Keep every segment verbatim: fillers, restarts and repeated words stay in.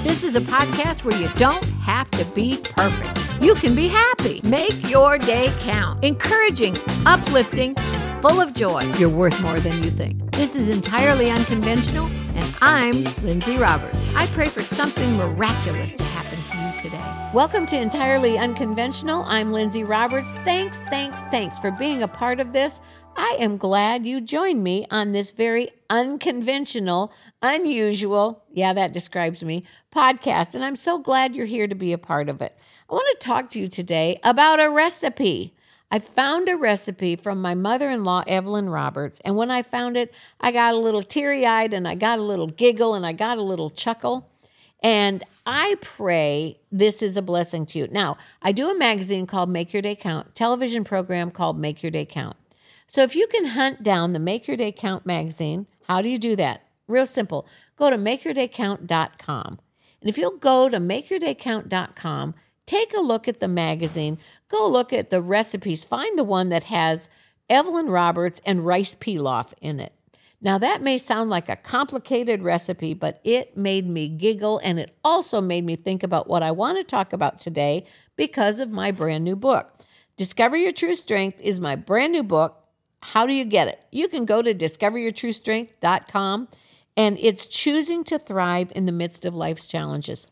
This is a podcast where you don't have to be perfect. You can be happy. Make your day count. Encouraging, uplifting, and full of joy. You're worth more than you think. This is Entirely Unconventional, and I'm Lindsay Roberts. I pray for something miraculous to happen to you today. Welcome to Entirely Unconventional. I'm Lindsay Roberts. Thanks, thanks, thanks for being a part of this. I am glad you joined me on this very unconventional, unusual, yeah, that describes me, podcast, and I'm so glad you're here to be a part of it. I want to talk to you today about a recipe. I found a recipe from my mother-in-law, Evelyn Roberts, and when I found it, I got a little teary-eyed, and I got a little giggle, and I got a little chuckle, and I pray this is a blessing to you. Now, I do a magazine called Make Your Day Count, television program called Make Your Day Count. So if you can hunt down the Make Your Day Count magazine, how do you do that? Real simple. Go to make your day count dot com. And if you'll go to make your day count dot com, take a look at the magazine, go look at the recipes, find the one that has Evelyn Roberts and rice pilaf in it. Now that may sound like a complicated recipe, but it made me giggle, and it also made me think about what I want to talk about today because of my brand new book. Discover Your True Strength is my brand new book. How do you get it? You can go to discover your true strength dot com, and it's choosing to thrive in the midst of life's challenges.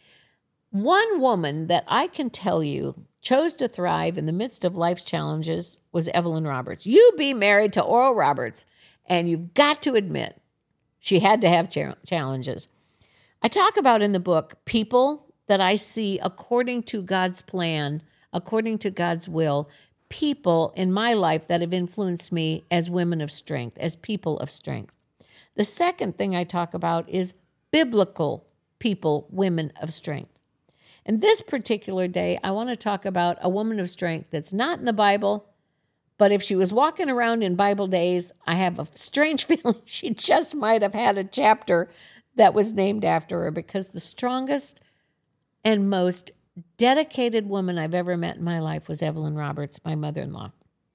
One woman that I can tell you chose to thrive in the midst of life's challenges was Evelyn Roberts. You be married to Oral Roberts, and you've got to admit she had to have cha- challenges. I talk about in the book people that I see according to God's plan, according to God's will, people in my life that have influenced me as women of strength, as people of strength. The second thing I talk about is biblical people, women of strength. And this particular day, I want to talk about a woman of strength that's not in the Bible, but if she was walking around in Bible days, I have a strange feeling she just might have had a chapter that was named after her, because the strongest and most dedicated woman I've ever met in my life was Evelyn Roberts, my mother-in-law.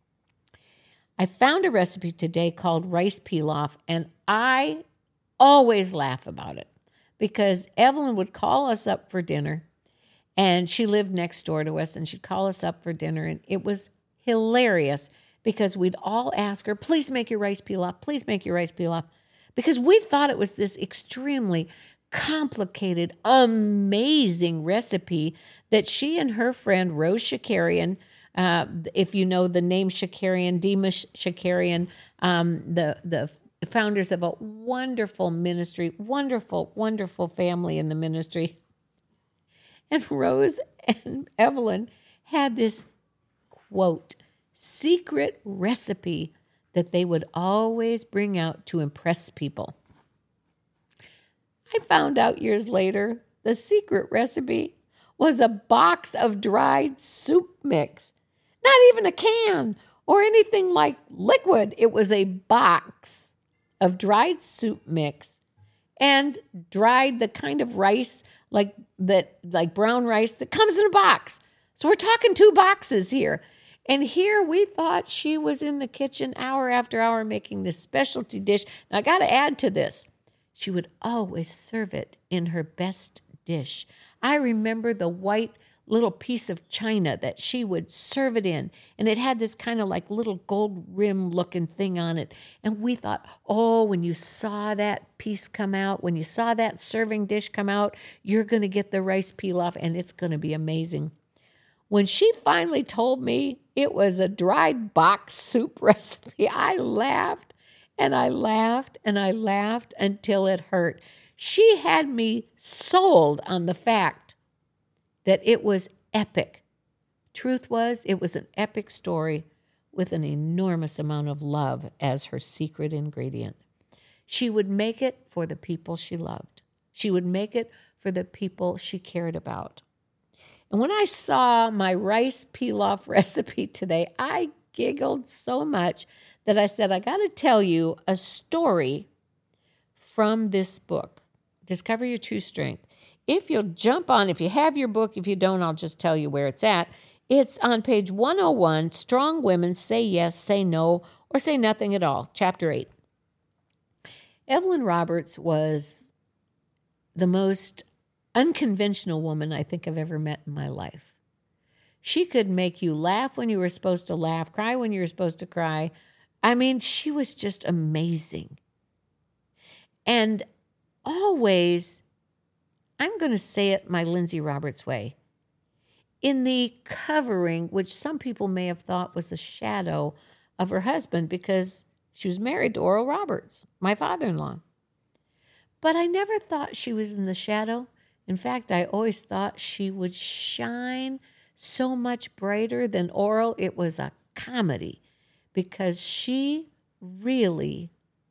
I found a recipe today called rice pilaf, and I always laugh about it because Evelyn would call us up for dinner, and she lived next door to us, and she'd call us up for dinner, and it was hilarious because we'd all ask her, please make your rice pilaf, please make your rice pilaf, because we thought it was this extremely complicated, amazing recipe that she and her friend Rose Shakarian, uh, if you know the name Shakarian, Demas Shakarian, um, the the founders of a wonderful ministry, wonderful, wonderful family in the ministry. And Rose and Evelyn had this, quote, secret recipe that they would always bring out to impress people. I found out years later the secret recipe was a box of dried soup mix. Not even a can or anything like liquid. It was a box of dried soup mix and dried the kind of rice like that, like brown rice that comes in a box. So we're talking two boxes here. And here we thought she was in the kitchen hour after hour making this specialty dish. Now I got to add to this. She would always serve it in her best dish. I remember the white little piece of china that she would serve it in, and it had this kind of like little gold rim looking thing on it. And we thought, oh, when you saw that piece come out, when you saw that serving dish come out, you're going to get the rice pilaf, and it's going to be amazing. When she finally told me it was a dried box soup recipe, I laughed. And I laughed and I laughed until it hurt. She had me sold on the fact that it was epic. Truth was, it was an epic story with an enormous amount of love as her secret ingredient. She would make it for the people she loved. She would make it for the people she cared about. And when I saw my rice pilaf recipe today, I giggled so much that I said, I got to tell you a story from this book, Discover Your True Strength. If you'll jump on, if you have your book, if you don't, I'll just tell you where it's at. It's on page one oh one, Strong Women Say Yes, Say No, or Say Nothing at All, chapter eight. Evelyn Roberts was the most unconventional woman I think I've ever met in my life. She could make you laugh when you were supposed to laugh, cry when you were supposed to cry. I mean, she was just amazing. And always, I'm going to say it my Lindsay Roberts way, in the covering, which some people may have thought was a shadow of her husband because she was married to Oral Roberts, my father-in-law. But I never thought she was in the shadow. In fact, I always thought she would shine so much brighter than Oral. It was a comedy because she really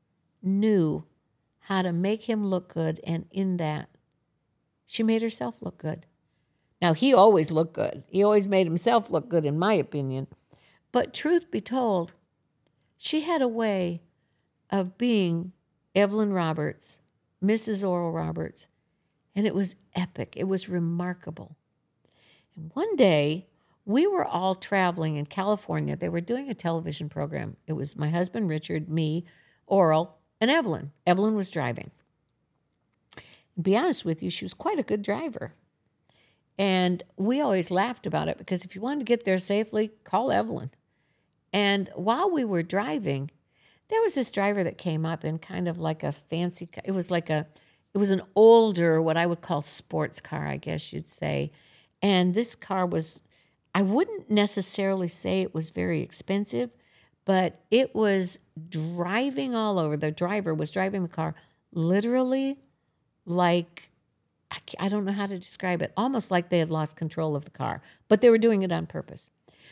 knew how to make him look good, and in that, she made herself look good. Now, he always looked good. He always made himself look good, in my opinion. But truth be told, she had a way of being Evelyn Roberts, Missus Oral Roberts, and it was epic. It was remarkable. And one day, we were all traveling in California. They were doing a television program. It was my husband, Richard, me, Oral, and Evelyn. Evelyn was driving. And to be honest with you, she was quite a good driver. And we always laughed about it because if you wanted to get there safely, call Evelyn. And while we were driving, there was this driver that came up in kind of like a fancy, it was like a, it was an older, what I would call sports car, I guess you'd say. And this car was, I wouldn't necessarily say it was very expensive, but it was driving all over. The driver was driving the car literally like, I don't know how to describe it, almost like they had lost control of the car, but they were doing it on purpose.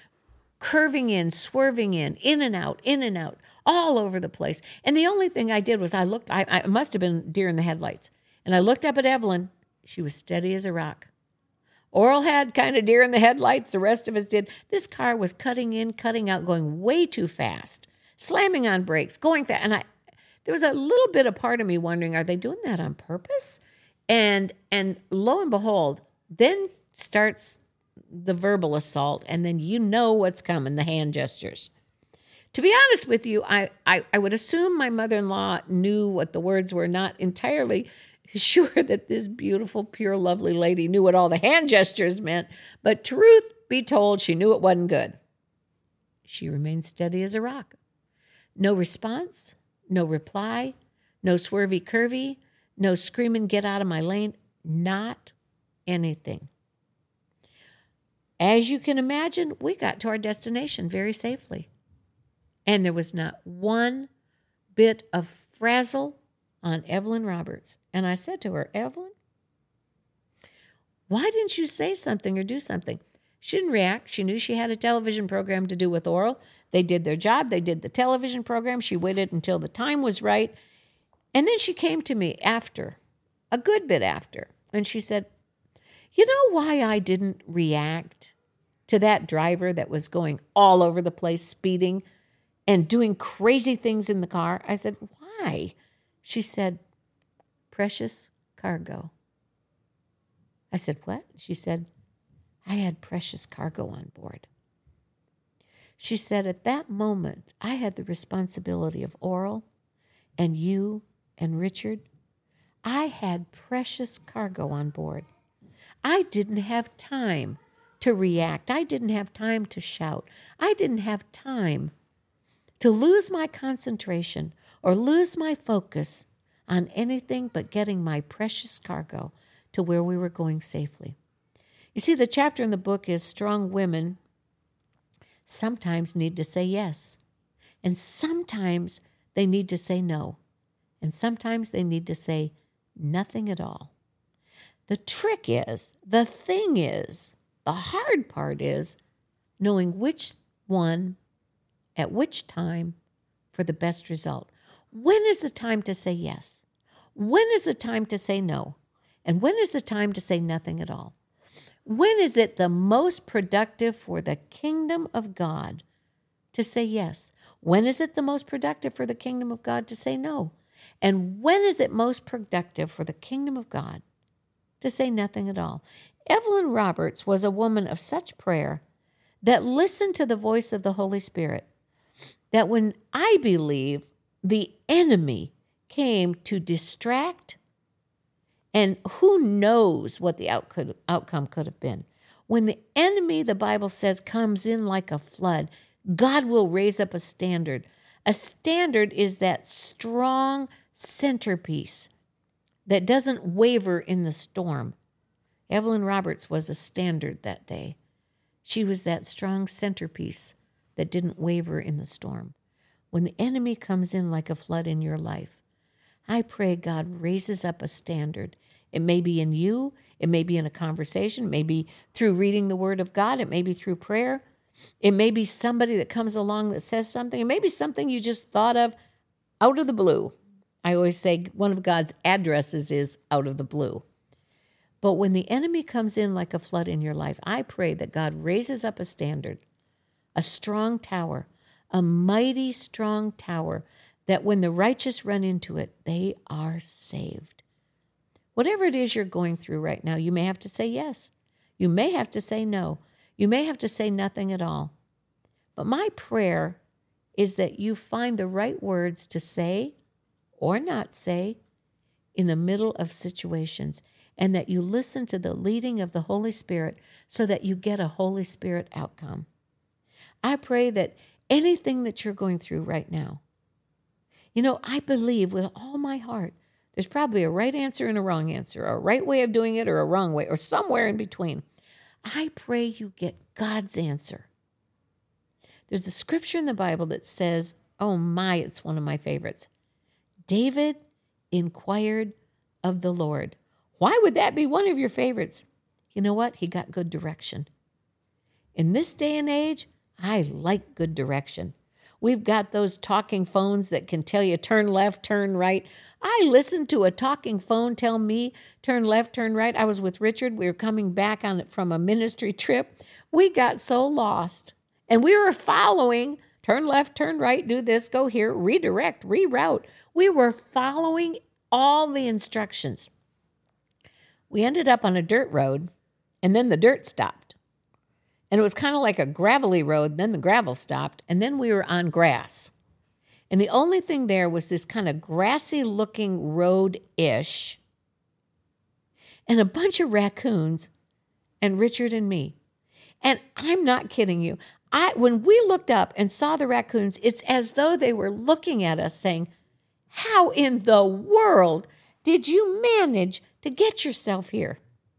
Curving in, swerving in, in and out, in and out, all over the place. And the only thing I did was I looked, I, I must have been deer in the headlights, and I looked up at Evelyn. She was steady as a rock. Oral had kind of deer in the headlights. The rest of us did. This car was cutting in, cutting out, going way too fast, slamming on brakes, going fast. And I, there was a little bit of part of me wondering, are they doing that on purpose? And and lo and behold, then starts the verbal assault, and then you know what's coming, the hand gestures. To be honest with you, I, I, I would assume my mother-in-law knew what the words were, not entirely sure that this beautiful, pure, lovely lady knew what all the hand gestures meant, but truth be told, she knew it wasn't good. She remained steady as a rock. No response, no reply, no swervy curvy, no screaming, get out of my lane, not anything. As you can imagine, we got to our destination very safely. And there was not one bit of frazzle on Evelyn Roberts. And I said to her, Evelyn, why didn't you say something or do something? She didn't react. She knew she had a television program to do with Oral. They did their job. They did the television program. She waited until the time was right. And then she came to me after, a good bit after, and she said, you know why I didn't react to that driver that was going all over the place, speeding and doing crazy things in the car? I said, why? She said, precious cargo. I said, what? She said, I had precious cargo on board. She said, at that moment, I had the responsibility of Oral and you and Richard. I had precious cargo on board. I didn't have time to react. I didn't have time to shout. I didn't have time to lose my concentration or lose my focus on anything but getting my precious cargo to where we were going safely. You see, the chapter in the book is strong women sometimes need to say yes, and sometimes they need to say no, and sometimes they need to say nothing at all. The trick is, the thing is, the hard part is knowing which one at which time for the best result. When is the time to say yes? When is the time to say no? And when is the time to say nothing at all? When is it the most productive for the kingdom of God to say yes? When is it the most productive for the kingdom of God to say no? And when is it most productive for the kingdom of God to say nothing at all? Evelyn Roberts was a woman of such prayer that listened to the voice of the Holy Spirit, that when I believe the enemy came to distract And who knows what the outcome outcome could have been. When the enemy, the Bible says, comes in like a flood, God will raise up a standard. A standard is that strong centerpiece that doesn't waver in the storm. Evelyn Roberts was a standard that day. She was that strong centerpiece that didn't waver in the storm. When the enemy comes in like a flood in your life, I pray God raises up a standard. It may be in you. It may be in a conversation. It may be through reading the Word of God. It may be through prayer. It may be somebody that comes along that says something. It may be something you just thought of out of the blue. I always say one of God's addresses is out of the blue. But when the enemy comes in like a flood in your life, I pray that God raises up a standard, a strong tower, a mighty strong tower, that when the righteous run into it, they are saved. Whatever it is you're going through right now, you may have to say yes. You may have to say no. You may have to say nothing at all. But my prayer is that you find the right words to say or not say in the middle of situations, and that you listen to the leading of the Holy Spirit so that you get a Holy Spirit outcome. I pray that anything that you're going through right now, you know, I believe with all my heart, there's probably a right answer and a wrong answer, or a right way of doing it or a wrong way, or somewhere in between. I pray you get God's answer. There's a scripture in the Bible that says, oh my, it's one of my favorites. David inquired of the Lord. Why would that be one of your favorites? You know what? He got good direction. In this day and age, I like good direction. We've got those talking phones that can tell you turn left, turn right. I listened to a talking phone tell me turn left, turn right. I was with Richard. We were coming back on it from a ministry trip. We got so lost. And we were following turn left, turn right, do this, go here, redirect, reroute. We were following all the instructions. We ended up on a dirt road, and then the dirt stopped. And it was kind of like a gravelly road, then the gravel stopped, and then we were on grass. And the only thing there was this kind of grassy-looking road-ish, and a bunch of raccoons, and Richard and me. And I'm not kidding you. I when we looked up and saw the raccoons, it's as though they were looking at us saying, how in the world did you manage to get yourself here?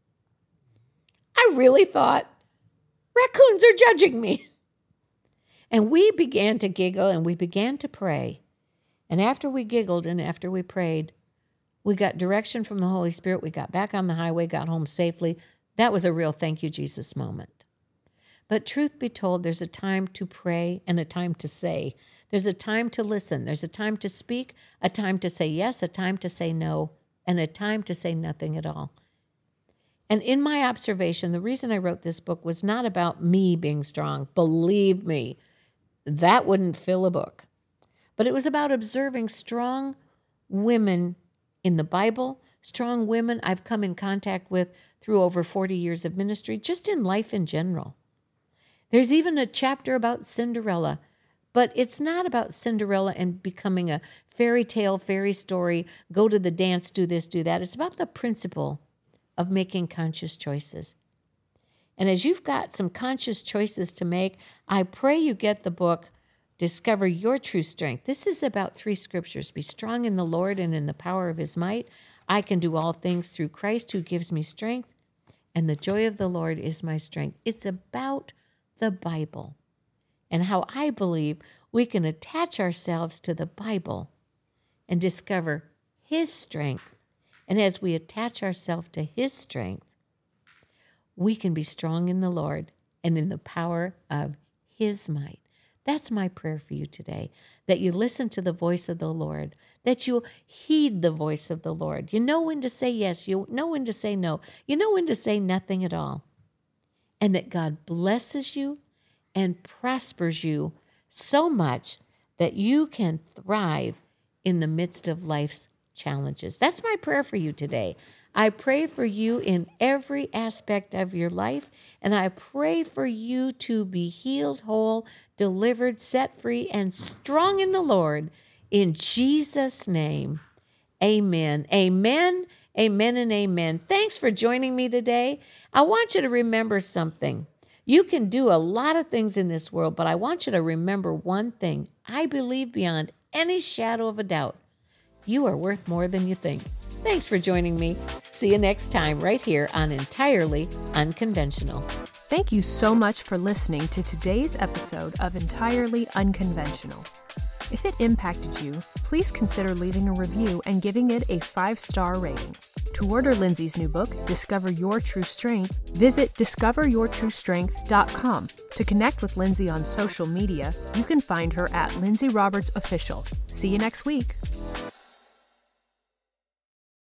I really thought, raccoons are judging me. And we began to giggle and we began to pray. And after we giggled and after we prayed, we got direction from the Holy Spirit. We got back on the highway, got home safely. That was a real thank you, Jesus moment. But truth be told, there's a time to pray and a time to say. There's a time to listen. There's a time to speak, a time to say yes, a time to say no, and a time to say nothing at all. And in my observation, the reason I wrote this book was not about me being strong. Believe me, that wouldn't fill a book. But it was about observing strong women in the Bible, strong women I've come in contact with through over forty years of ministry, just in life in general. There's even a chapter about Cinderella, but it's not about Cinderella and becoming a fairy tale, fairy story, go to the dance, do this, do that. It's about the principle of making conscious choices. And as you've got some conscious choices to make, I pray you get the book, Discover Your True Strength. This is about three scriptures. Be strong in the Lord and in the power of his might. I can do all things through Christ who gives me strength, and the joy of the Lord is my strength. It's about the Bible and how I believe we can attach ourselves to the Bible and discover his strength. And as we attach ourselves to his strength, we can be strong in the Lord and in the power of his might. That's my prayer for you today, that you listen to the voice of the Lord, that you heed the voice of the Lord. You know when to say yes, you know when to say no, you know when to say nothing at all, and that God blesses you and prospers you so much that you can thrive in the midst of life's challenges. That's my prayer for you today. I pray for you in every aspect of your life, and I pray for you to be healed, whole, delivered, set free, and strong in the Lord. In Jesus' name, amen. Amen Amen and amen. Thanks for joining me today. I want you to remember something. You can do a lot of things in this world, but I want you to remember one thing. I believe beyond any shadow of a doubt, you are worth more than you think. Thanks for joining me. See you next time right here on Entirely Unconventional. Thank you so much for listening to today's episode of Entirely Unconventional. If it impacted you, please consider leaving a review and giving it a five-star rating. To order Lindsay's new book, Discover Your True Strength, visit discover your true strength dot com. To connect with Lindsay on social media, you can find her at Lindsay Roberts Official. See you next week.